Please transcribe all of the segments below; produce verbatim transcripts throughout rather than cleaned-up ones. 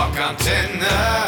Rockantenne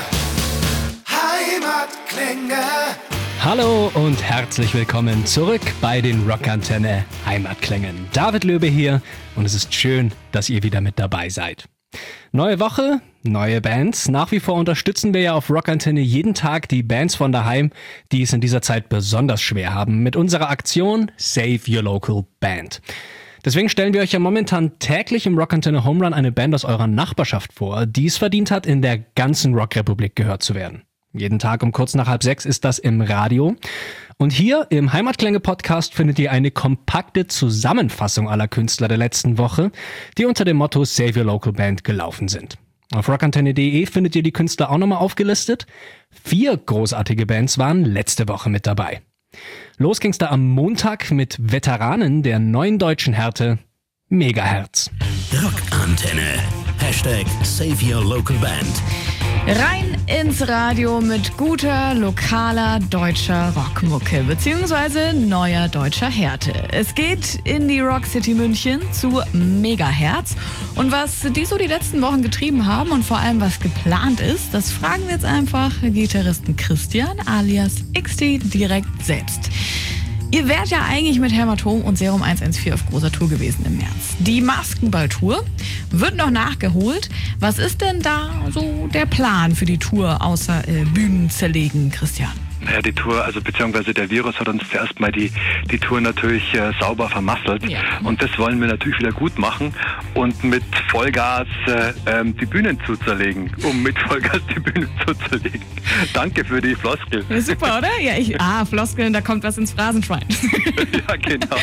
Heimatklänge. Hallo und herzlich willkommen zurück bei den Rockantenne Heimatklängen. David Löbe hier und es ist schön, dass ihr wieder mit dabei seid. Neue Woche, neue Bands. Nach wie vor unterstützen wir ja auf Rockantenne jeden Tag die Bands von daheim, die es in dieser Zeit besonders schwer haben, mit unserer Aktion Save Your Local Band. Deswegen stellen wir euch ja momentan täglich im Rockantenne Home Run eine Band aus eurer Nachbarschaft vor, die es verdient hat, in der ganzen Rockrepublik gehört zu werden. Jeden Tag um kurz nach halb sechs ist das im Radio. Und hier im Heimatklänge-Podcast findet ihr eine kompakte Zusammenfassung aller Künstler der letzten Woche, die unter dem Motto Save Your Local Band gelaufen sind. Auf rockantenne punkt de findet ihr die Künstler auch nochmal aufgelistet. Vier großartige Bands waren letzte Woche mit dabei. Los ging's da am Montag mit Veteranen der neuen deutschen Härte, Megaherz. Rockantenne. Hashtag Save Your Local Band. Rein ins Radio mit guter, lokaler, deutscher Rockmucke beziehungsweise neuer deutscher Härte. Es geht in die Rock City München zu Megaherz. Und was die so die letzten Wochen getrieben haben und vor allem was geplant ist, das fragen wir jetzt einfach Gitarristen Christian alias X T direkt selbst. Ihr wärt ja eigentlich mit Hämatom und Serum hundertvierzehn auf großer Tour gewesen im März. Die Maskenball-Tour wird noch nachgeholt. Was ist denn da so der Plan für die Tour außer äh, Bühnen zerlegen, Christian? Naja, die Tour, also beziehungsweise der Virus hat uns zuerst mal die, die Tour natürlich äh, sauber vermasselt. Ja. Und das wollen wir natürlich wieder gut machen und mit Vollgas äh, ähm, die Bühnen zu zerlegen, um mit Vollgas die Bühnen zu zerlegen. Danke für die Floskel. Ja, super, oder? Ja, ich, ah, Floskeln, da kommt was ins Phrasenschwein. Ja, genau.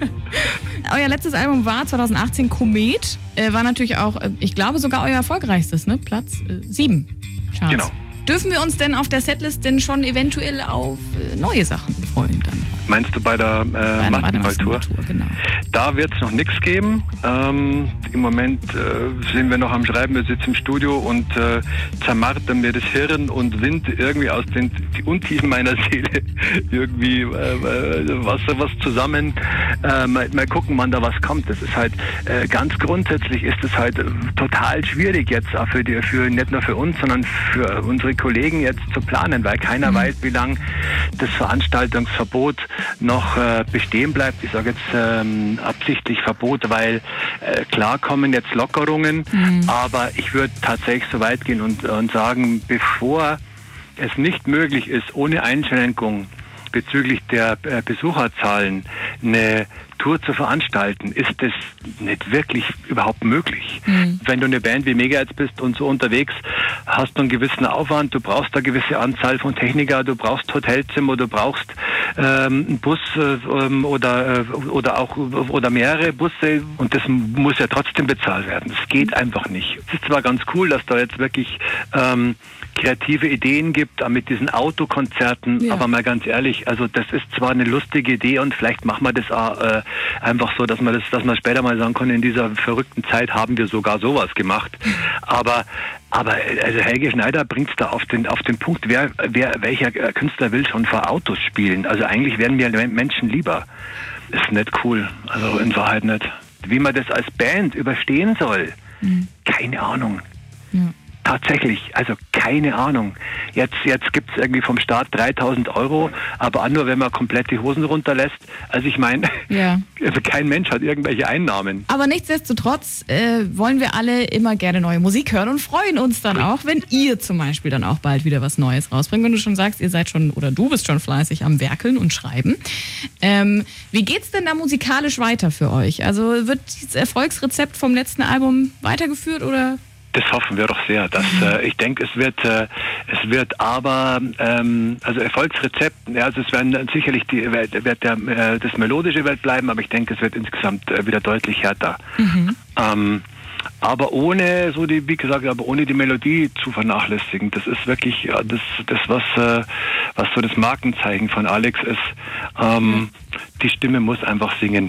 Euer letztes Album war zwanzig achtzehn Komet, äh, war natürlich auch, äh, ich glaube sogar euer erfolgreichstes, ne? Platz äh, sieben. Charts. Genau. Dürfen wir uns denn auf der Setlist denn schon eventuell auf äh, neue Sachen freuen dann? Meinst du bei der äh, Maskenball-Tour? Genau. Da wird es noch nichts geben. Ähm, Im Moment äh, sind wir noch am Schreiben, wir sitzen im Studio und äh, zermartern mir das Hirn und sind irgendwie aus den die Untiefen meiner Seele irgendwie äh, was, was zusammen. Äh, mal, mal gucken, wann da was kommt. Das ist halt äh, ganz grundsätzlich ist es halt äh, total schwierig jetzt auch für die, für nicht nur für uns, sondern für unsere Kollegen jetzt zu planen, weil keiner mhm. weiß, wie lange das Veranstaltungsverbot noch äh, bestehen bleibt. Ich sage jetzt ähm, absichtlich Verbot, weil äh, klar kommen jetzt Lockerungen, mhm. aber ich würde tatsächlich so weit gehen und, und sagen, bevor es nicht möglich ist, ohne Einschränkung bezüglich der äh, Besucherzahlen eine Tour zu veranstalten, ist das nicht wirklich überhaupt möglich. Mhm. Wenn du eine Band wie Megaherz bist und so unterwegs, hast du einen gewissen Aufwand, du brauchst eine gewisse Anzahl von Techniker, du brauchst Hotelzimmer, du brauchst ähm, einen Bus äh, oder, äh, oder auch oder mehrere Busse und das muss ja trotzdem bezahlt werden. Das geht einfach nicht. Es ist zwar ganz cool, dass da jetzt wirklich ähm, kreative Ideen gibt mit diesen Autokonzerten, ja. aber mal ganz ehrlich, also das ist zwar eine lustige Idee und vielleicht machen wir das auch, äh, einfach so, dass man das, dass man später mal sagen kann, in dieser verrückten Zeit haben wir sogar sowas gemacht. Aber aber also Helge Schneider bringt es da auf den auf den Punkt, wer wer welcher Künstler will schon vor Autos spielen? Also eigentlich werden mir Menschen lieber. Ist nicht cool, also in Wahrheit nicht. Wie man das als Band überstehen soll, mhm. keine Ahnung. Ja. Tatsächlich, also keine Ahnung. Jetzt, jetzt gibt es irgendwie vom Staat dreitausend Euro, aber auch nur, wenn man komplett die Hosen runterlässt. Also ich meine, ja. also kein Mensch hat irgendwelche Einnahmen. Aber nichtsdestotrotz äh, wollen wir alle immer gerne neue Musik hören und freuen uns dann auch, wenn ihr zum Beispiel dann auch bald wieder was Neues rausbringt. Wenn du schon sagst, ihr seid schon oder du bist schon fleißig am Werkeln und Schreiben. Ähm, wie geht's denn da musikalisch weiter für euch? Also wird das Erfolgsrezept vom letzten Album weitergeführt oder? Das hoffen wir doch sehr. Dass, äh, ich denke, es wird, äh, es wird aber, ähm, also Erfolgsrezept, ja, also es werden sicherlich die, wird der, äh, das Melodische wird bleiben, aber ich denke, es wird insgesamt äh, wieder deutlich härter. Mhm. Ähm, aber ohne, so die, wie gesagt, aber ohne die Melodie zu vernachlässigen. Das ist wirklich ja, das, das was, äh, was so das Markenzeichen von Alex ist. Ähm, mhm. Die Stimme muss einfach singen.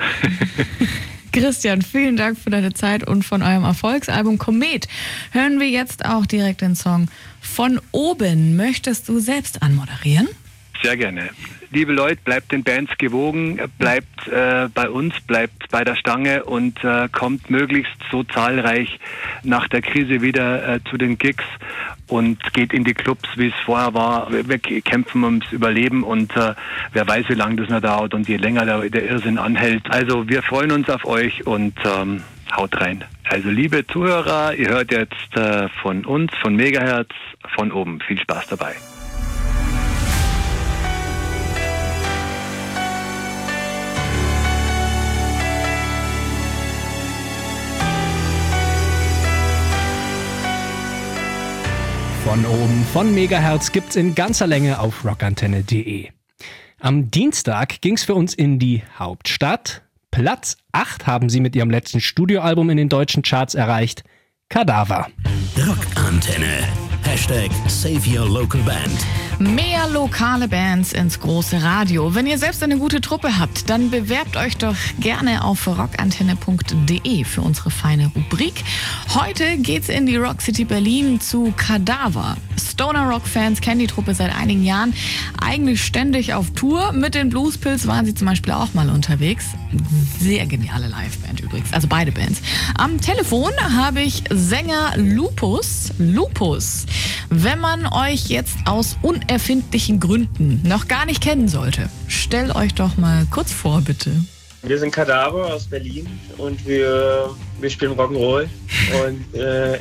Christian, vielen Dank für deine Zeit und von eurem Erfolgsalbum Komet hören wir jetzt auch direkt den Song Von oben. Möchtest du selbst anmoderieren? Sehr gerne. liebe Leute, bleibt den Bands gewogen, bleibt äh, bei uns, bleibt bei der Stange und äh, kommt möglichst so zahlreich nach der Krise wieder äh, zu den Gigs und geht in die Clubs, wie es vorher war. Wir, wir kämpfen ums Überleben und äh, wer weiß, wie lange das noch dauert und je länger der, der Irrsinn anhält. Also wir freuen uns auf euch und ähm, haut rein. Also liebe Zuhörer, ihr hört jetzt äh, von uns, von Megahertz, von oben. Viel Spaß dabei. Von oben, von Megahertz gibt's in ganzer Länge auf rockantenne punkt de. Am Dienstag ging's für uns in die Hauptstadt. Platz acht haben sie mit ihrem letzten Studioalbum in den deutschen Charts erreicht. Kadaver. Rockantenne. Hashtag Save Your Local Band. Mehr lokale Bands ins große Radio. Wenn ihr selbst eine gute Truppe habt, dann bewerbt euch doch gerne auf rockantenne punkt de für unsere feine Rubrik. Heute geht's in die Rock City Berlin zu Kadaver. Stoner Rock-Fans kennen die Truppe seit einigen Jahren eigentlich ständig auf Tour. Mit den Bluespills waren sie zum Beispiel auch mal unterwegs. Sehr geniale Liveband übrigens, also beide Bands. Am Telefon habe ich Sänger Lupus. Lupus, wenn man euch jetzt aus unerfindlichen Gründen noch gar nicht kennen sollte, stellt euch doch mal kurz vor, bitte. Wir sind Kadaver aus Berlin und wir, wir spielen Rock'n'Roll und äh,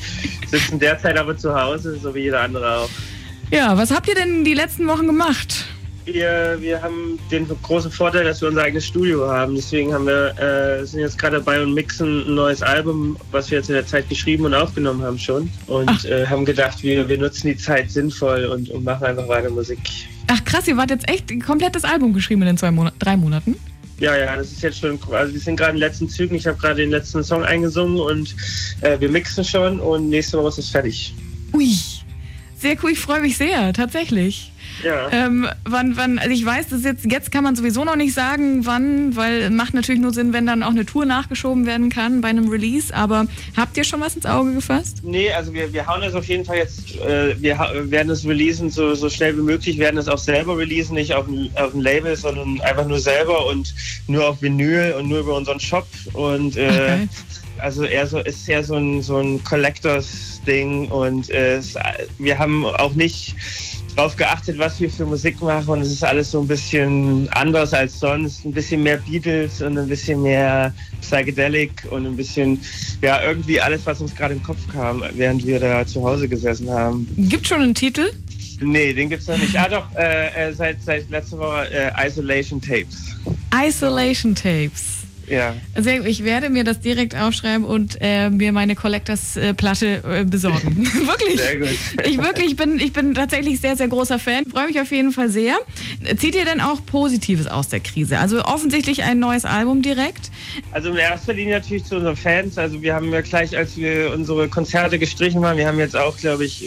sitzen derzeit aber zu Hause, so wie jeder andere auch. Ja, was habt ihr denn die letzten Wochen gemacht? Wir, wir haben den großen Vorteil, dass wir unser eigenes Studio haben. Deswegen haben wir, äh, sind jetzt gerade dabei und mixen ein neues Album, was wir jetzt in der Zeit geschrieben und aufgenommen haben schon. Und äh, haben gedacht, wir, wir nutzen die Zeit sinnvoll und, und machen einfach weiter Musik. Ach krass, ihr wart jetzt echt ein komplettes Album geschrieben in den zwei Monat- drei Monaten? Ja, ja, das ist jetzt schon, also wir sind gerade in den letzten Zügen. Ich habe gerade den letzten Song eingesungen und äh, wir mixen schon und nächste Woche ist es fertig. Ui, sehr cool, ich freue mich sehr, tatsächlich. Ja. Ähm, wann, wann, also ich weiß, dass jetzt, jetzt kann man sowieso noch nicht sagen, wann, weil es macht natürlich nur Sinn, wenn dann auch eine Tour nachgeschoben werden kann bei einem Release, aber habt ihr schon was ins Auge gefasst? Nee, also wir, wir hauen das auf jeden Fall jetzt, äh, wir ha- werden es releasen so, so schnell wie möglich, werden es auch selber releasen, nicht auf ein, auf ein Label, sondern einfach nur selber und nur auf Vinyl und nur über unseren Shop und äh, okay. Also eher so, ist eher so ein, so ein Collectors-Ding und äh, es, wir haben auch nicht darauf geachtet, was wir für Musik machen und es ist alles so ein bisschen anders als sonst, ein bisschen mehr Beatles und ein bisschen mehr Psychedelic und ein bisschen, ja, irgendwie alles, was uns gerade im Kopf kam, während wir da zu Hause gesessen haben. Gibt schon einen Titel? Nee, den gibt's noch nicht. Ah doch, äh, seit, seit letzter Woche äh, Isolation Tapes. Isolation Tapes. Ja. Sehr gut. Ich werde mir das direkt aufschreiben und äh, mir meine Collectors-Platte äh, besorgen. Wirklich. Sehr gut. Ich wirklich bin, ich bin tatsächlich sehr, sehr großer Fan. Freue mich auf jeden Fall sehr. Zieht ihr denn auch Positives aus der Krise? Also offensichtlich ein neues Album direkt? Also in erster Linie natürlich zu unseren Fans. Also wir haben ja gleich, als wir unsere Konzerte gestrichen haben, wir haben jetzt auch, glaube ich,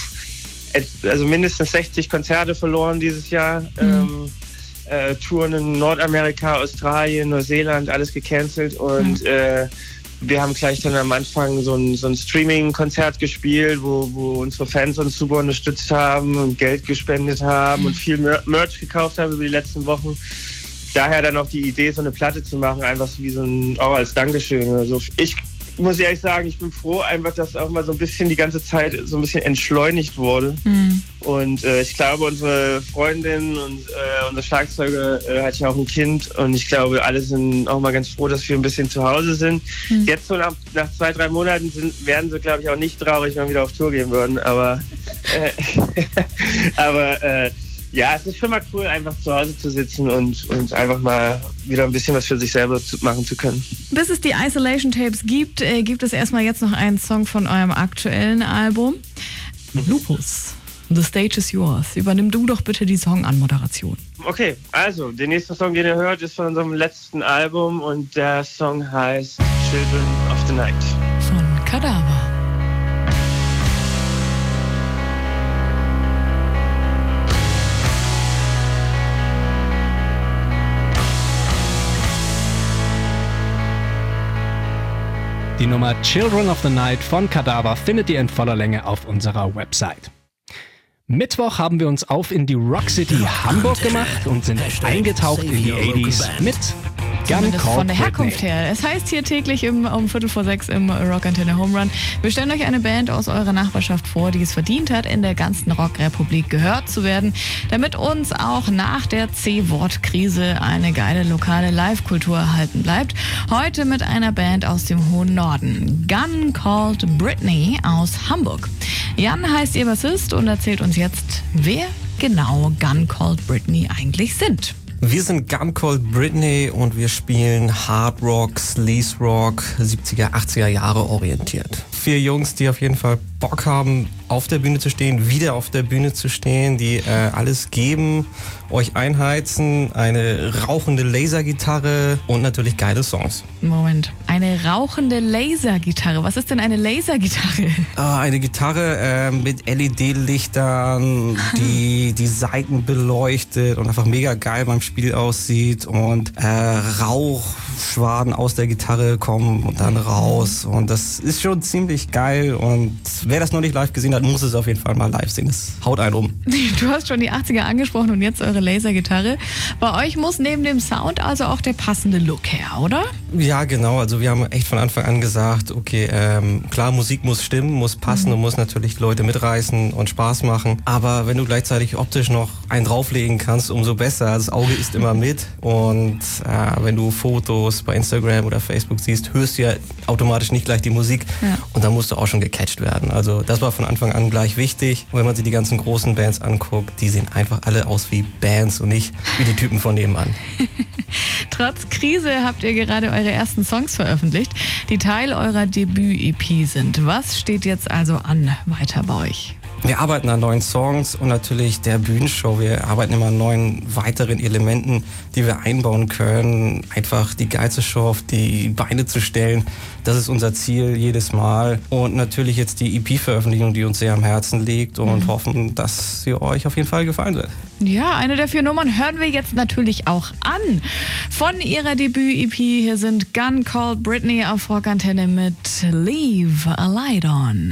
also mindestens sechzig Konzerte verloren dieses Jahr. Mhm. Ähm, Äh, Touren in Nordamerika, Australien, Neuseeland, alles gecancelt und mhm. äh, wir haben gleich dann am Anfang so ein, so ein Streaming-Konzert gespielt, wo, wo unsere Fans uns super unterstützt haben und Geld gespendet haben mhm. und viel Mer- Merch gekauft haben über die letzten Wochen. Daher dann auch die Idee, so eine Platte zu machen, einfach so wie so ein, auch als Dankeschön. Also ich muss ehrlich sagen, ich bin froh einfach, dass auch mal so ein bisschen die ganze Zeit so ein bisschen entschleunigt wurde. Mhm. Und äh, ich glaube, unsere Freundin und äh, unser Schlagzeuger äh, hat ja auch ein Kind und ich glaube, alle sind auch mal ganz froh, dass wir ein bisschen zu Hause sind. Mhm. Jetzt so nach, nach zwei, drei Monaten sind, werden sie, glaube ich, auch nicht traurig, wenn wir wieder auf Tour gehen würden. Aber, äh, aber äh, ja, es ist schon mal cool, einfach zu Hause zu sitzen und, und einfach mal wieder ein bisschen was für sich selber zu, machen zu können. Bis es die Isolation Tapes gibt, äh, gibt es erstmal jetzt noch einen Song von eurem aktuellen Album. Mhm. Lupus, The Stage is Yours. Übernimm du doch bitte die Song-Anmoderation. Okay, also, der nächste Song, den ihr hört, ist von unserem letzten Album und der Song heißt Children of the Night. Von Kadaver. Die Nummer Children of the Night von Kadaver findet ihr in voller Länge auf unserer Website. Mittwoch haben wir uns auf in die Rock City Hamburg gemacht und sind eingetaucht in die achtziger mit Gun Zumindest Called von der Herkunft Britney. her. Es heißt hier täglich im, um Viertel vor sechs im Rockantenne Home Run. Wir stellen euch eine Band aus eurer Nachbarschaft vor, die es verdient hat, in der ganzen Rockrepublik gehört zu werden, damit uns auch nach der C-Wort-Krise eine geile lokale Live-Kultur erhalten bleibt. Heute mit einer Band aus dem hohen Norden. Gun Called Britney aus Hamburg. Jan heißt ihr Bassist und erzählt uns jetzt, wer genau Gun Called Britney eigentlich sind. Wir sind Gun Called Britney und wir spielen Hard Rock, Sleaze Rock, siebziger, achtziger Jahre orientiert. Vier Jungs, die auf jeden Fall Bock haben, auf der Bühne zu stehen, wieder auf der Bühne zu stehen, die äh, alles geben, euch einheizen, eine rauchende Lasergitarre und natürlich geile Songs. Moment, eine rauchende Lasergitarre. Was ist denn eine Lasergitarre? Ah, eine Gitarre äh, mit L E D-Lichtern, die die Saiten beleuchtet und einfach mega geil beim Spiel aussieht und äh, Rauchschwaden aus der Gitarre kommen und dann raus und das ist schon ziemlich geil und wer das noch nicht live gesehen hat, muss es auf jeden Fall mal live sehen. Das haut einen um. Du hast schon die achtziger angesprochen und jetzt eure Lasergitarre. Bei euch muss neben dem Sound also auch der passende Look her, oder? Ja, genau. Also wir haben echt von Anfang an gesagt, okay, ähm, klar, Musik muss stimmen, muss passen mhm. und muss natürlich Leute mitreißen und Spaß machen. Aber wenn du gleichzeitig optisch noch einen drauflegen kannst, umso besser. Das Auge ist immer mit und äh, wenn du Fotos bei Instagram oder Facebook siehst, hörst du ja automatisch nicht gleich die Musik ja. und dann musst du auch schon gecatcht werden. Also das war von Anfang an gleich wichtig. Und wenn man sich die ganzen großen Bands anguckt, die sehen einfach alle aus wie Bands und nicht wie die Typen von nebenan. Trotz Krise habt ihr gerade eure ersten Songs veröffentlicht, die Teil eurer Debüt-E P sind. Was steht jetzt also an weiter bei euch? Wir arbeiten an neuen Songs und natürlich der Bühnenshow. Wir arbeiten immer an neuen weiteren Elementen, die wir einbauen können. Einfach die geilste Show auf die Beine zu stellen. Das ist unser Ziel jedes Mal. Und natürlich jetzt die E P-Veröffentlichung, die uns sehr am Herzen liegt und mhm. hoffen, dass sie euch auf jeden Fall gefallen wird. Ja, eine der vier Nummern hören wir jetzt natürlich auch an. Von ihrer Debüt-E P hier sind Gun Called Britney auf Rockantenne mit Leave a Light On.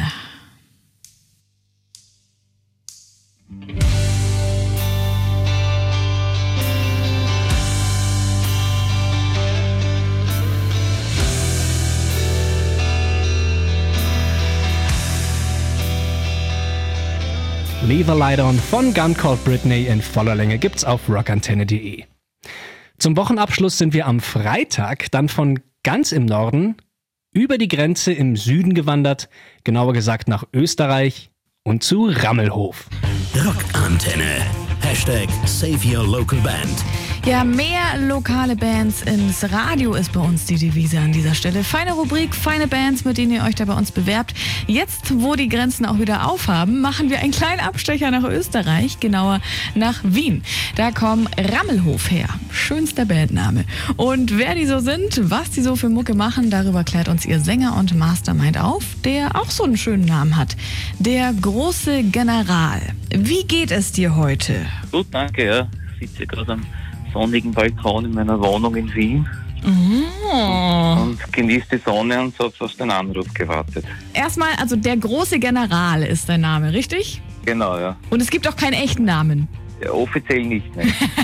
Leave a Light On von Gun Called Britney in voller Länge gibt's auf rockantenne punkt de. Zum Wochenabschluss sind wir am Freitag dann von ganz im Norden über die Grenze im Süden gewandert, genauer gesagt nach Österreich und zu Rammelhof. Rockantenne. Hashtag Save Your Local Band. Ja, mehr lokale Bands ins Radio ist bei uns die Devise an dieser Stelle. Feine Rubrik, feine Bands, mit denen ihr euch da bei uns bewerbt. Jetzt, wo die Grenzen auch wieder aufhaben, machen wir einen kleinen Abstecher nach Österreich, genauer nach Wien. Da kommen Rammelhof her. Schönster Bandname. Und wer die so sind, was die so für Mucke machen, darüber klärt uns ihr Sänger und Mastermind auf, der auch so einen schönen Namen hat. Der große General. Wie geht es dir heute? Gut, danke. Ja. Ich sitze gerade am sonnigen Balkon in meiner Wohnung in Wien oh. und genieße die Sonne und habe auf den Anruf gewartet. Erstmal, also der große General ist dein Name, richtig? Genau, ja. Und es gibt auch keinen echten Namen? Ja, offiziell nicht, ne?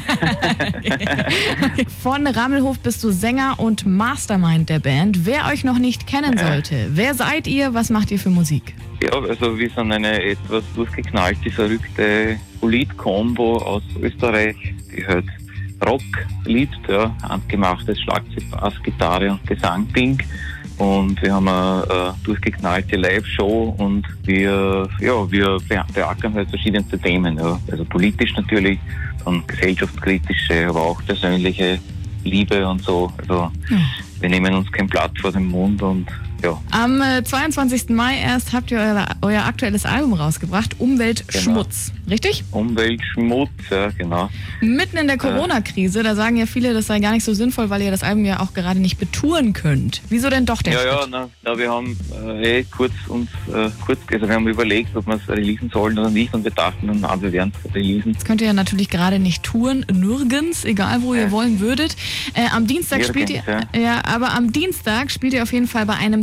Von Rammelhof bist du Sänger und Mastermind der Band. Wer euch noch nicht kennen sollte, wer seid ihr, was macht ihr für Musik? Ja, also wir sind eine etwas durchgeknallte, verrückte Lied-Kombo aus Österreich, die halt Rock liebt, ja, handgemachtes Schlagzeug, Bass, Gitarre und Gesang-Ding. Und wir haben eine, eine durchgeknallte Live-Show und wir, ja, wir beackern halt verschiedenste Themen. Ja. Also politisch natürlich, dann gesellschaftskritische, aber auch persönliche Liebe und so. Also hm. wir nehmen uns kein Blatt vor den Mund und ja. Am äh, zweiundzwanzigsten Mai erst habt ihr euer, euer aktuelles Album rausgebracht, Umweltschmutz, genau. Richtig? Umweltschmutz, ja, genau. Mitten in der Corona-Krise, da sagen ja viele, das sei gar nicht so sinnvoll, weil ihr das Album ja auch gerade nicht betouren könnt. Wieso denn doch der Ja, Schritt? ja, na, na, wir haben äh, eh kurz uns, äh, kurz, also wir haben überlegt, ob wir es releasen sollen oder nicht und wir dachten dann, na, wir werden es releasen. Das könnt ihr ja natürlich gerade nicht touren, nirgends, egal wo ja. ihr wollen würdet. Äh, am Dienstag nirgends, spielt ihr, ja. ja, aber am Dienstag spielt ihr auf jeden Fall bei einem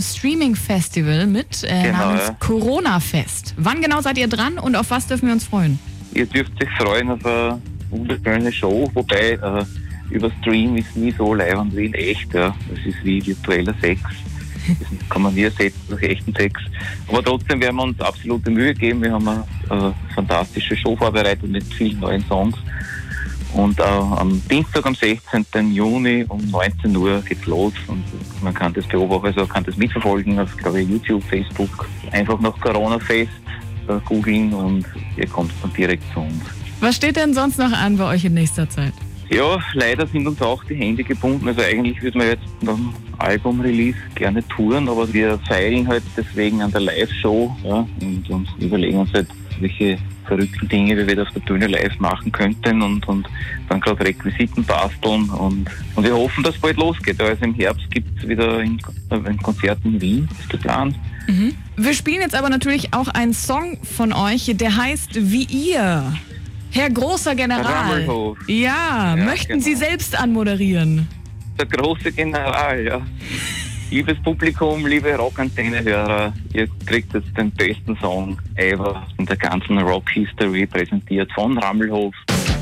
Streaming-Festival mit äh, Genau, namens ja. Corona-Fest. Wann genau seid ihr dran und auf was dürfen wir uns freuen? Ihr dürft euch freuen auf eine wunderschöne Show, wobei äh, über Stream ist nie so leibend wie in echt. Ja. Das ist wie virtueller Sex. Das kann man nie ersetzen durch echten Sex. Aber trotzdem werden wir uns absolute Mühe geben. Wir haben eine äh, fantastische Show vorbereitet mit vielen neuen Songs. Und äh, am Dienstag, am sechzehnten Juni um neunzehn Uhr geht's los. Und man kann das beobachten, also kann das mitverfolgen auf, glaube ich, YouTube, Facebook. Einfach nach Corona-Fest äh, googeln und ihr kommt dann direkt zu uns. Was steht denn sonst noch an bei euch in nächster Zeit? Ja, leider sind uns auch die Hände gebunden. Also eigentlich würden wir jetzt nach dem Album-Release gerne touren, aber wir feilen halt deswegen an der Live-Show, ja, und, und überlegen uns halt, welche verrückten Dinge wir wieder auf der Bühne live machen könnten und, und dann gerade Requisiten basteln und, und wir hoffen, dass es bald losgeht. Also im Herbst gibt es wieder ein, ein Konzert in Wien, ist geplant. Mhm. Wir spielen jetzt aber natürlich auch einen Song von euch, der heißt Wie ihr. Herr großer General. Rammelhof. Ja, Ja, möchten genau. Sie selbst anmoderieren? Der große General, ja. Liebes Publikum, liebe Rockantenne-Hörer, ihr kriegt jetzt den besten Song ever in der ganzen Rock-History präsentiert von Rammelhof.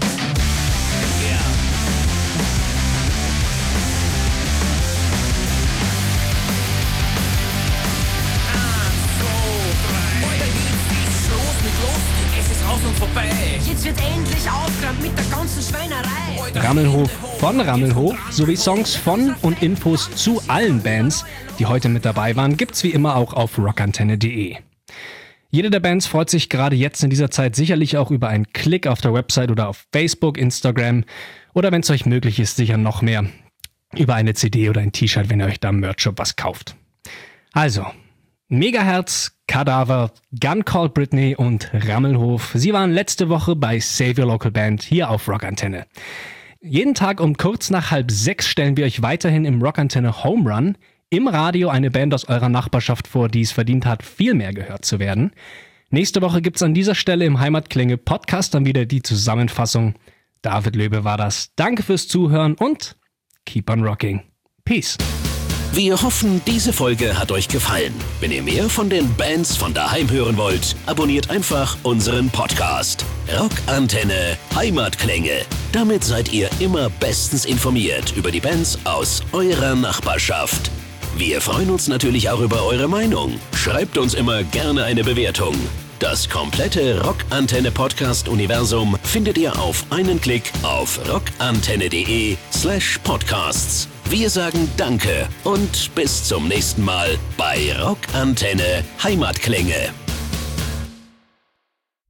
Jetzt wird endlich aufgeräumt mit der ganzen Schweinerei. Rammelhof von Rammelhof sowie Songs von und Infos zu allen Bands, die heute mit dabei waren, gibt's wie immer auch auf rockantenne punkt de. Jede der Bands freut sich gerade jetzt in dieser Zeit sicherlich auch über einen Klick auf der Website oder auf Facebook, Instagram oder, wenn es euch möglich ist, sicher noch mehr über eine C D oder ein T-Shirt, wenn ihr euch da im Merch-Shop was kauft. Also, Megaherz, Kadaver, Gun Called Britney und Rammelhof. Sie waren letzte Woche bei Save Your Local Band hier auf Rockantenne. Jeden Tag um kurz nach halb sechs stellen wir euch weiterhin im Rockantenne Home Run im Radio eine Band aus eurer Nachbarschaft vor, die es verdient hat, viel mehr gehört zu werden. Nächste Woche gibt's an dieser Stelle im Heimatklänge Podcast dann wieder die Zusammenfassung. David Löbe war das. Danke fürs Zuhören und keep on rocking. Peace. Wir hoffen, diese Folge hat euch gefallen. Wenn ihr mehr von den Bands von daheim hören wollt, abonniert einfach unseren Podcast. Rockantenne Heimatklänge. Damit seid ihr immer bestens informiert über die Bands aus eurer Nachbarschaft. Wir freuen uns natürlich auch über eure Meinung. Schreibt uns immer gerne eine Bewertung. Das komplette Rockantenne-Podcast-Universum findet ihr auf einen Klick auf rockantenne.de slash podcasts. Wir sagen Danke und bis zum nächsten Mal bei Rockantenne Heimatklänge.